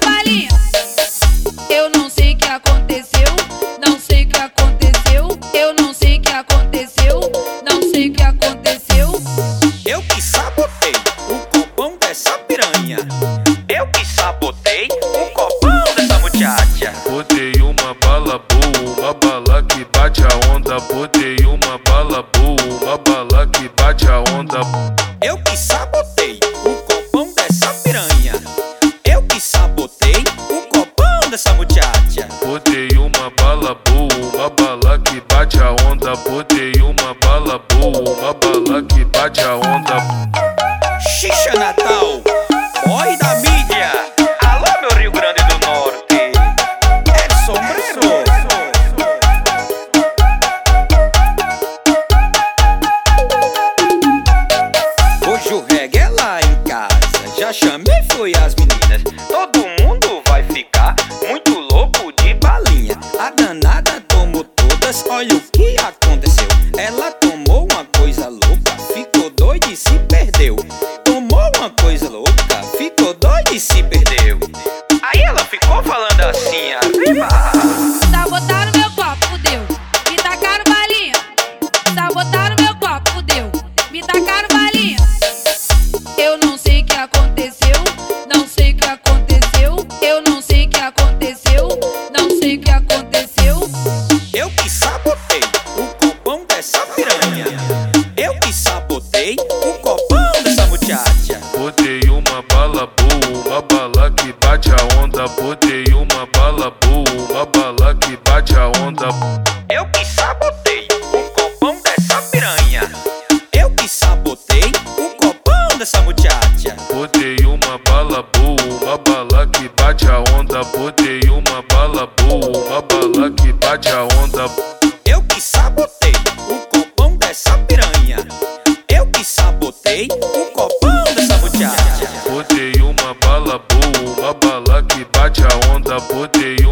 balinha. Eu não sei o que aconteceu, não sei o que aconteceu. Eu não sei o que aconteceu, não sei o que aconteceu. Eu que sabotei o copão dessa piranha. Eu que sabotei o copão dessa muchacha. Botei uma bala boa, uma bala que bate a onda. Botei uma bala boa, uma bala que bate a onda. Eu que sabotei o copão dessa piranha. Eu que sabotei o copão dessa muchacha. Botei uma bala boa, uma bala que bate a onda. Botei uma bala boa, uma bala que bate a onda. Xixa Natal, boy da mídia. Alô, meu Rio Grande do Norte. É sombreiro. Hoje o reggae é lá em casa. Já chamei, foi as meninas. Todo mundo vai ficar muito louco de balinha. A danada tomou todas, olha o que aconteceu. Ela tomou uma coisa louca, ficou doida e se perdeu. Tomou uma coisa louca, ficou doida e se perdeu. Aí ela ficou falando assim, arriba. Sabotaram meu copo, fudeu. Me tacaram balinha. Sabotaram meu copo, fudeu. Me tacaram balinha. Eu não sei o que aconteceu, não sei o que aconteceu. Eu não sei o que aconteceu, não sei o que aconteceu. Eu que sabotei o copão dessa piranha. Eu que sabotei o copão dessa muchacha. Botei uma bala boa, uma bala que bate a onda. Botei uma bala boa, uma bala que bate a onda. Eu que sabotei o copão dessa piranha. Eu que sabotei o copão dessa muchacha. Botei uma bala boa, uma bala que bate a onda. Botei uma bala boa, uma bala que bate a onda. Eu que sabotei o copão dessa piranha. Eu que sabotei o copão dessa muchacha. Botei uma bala boa, uma bala que bate a onda. Botei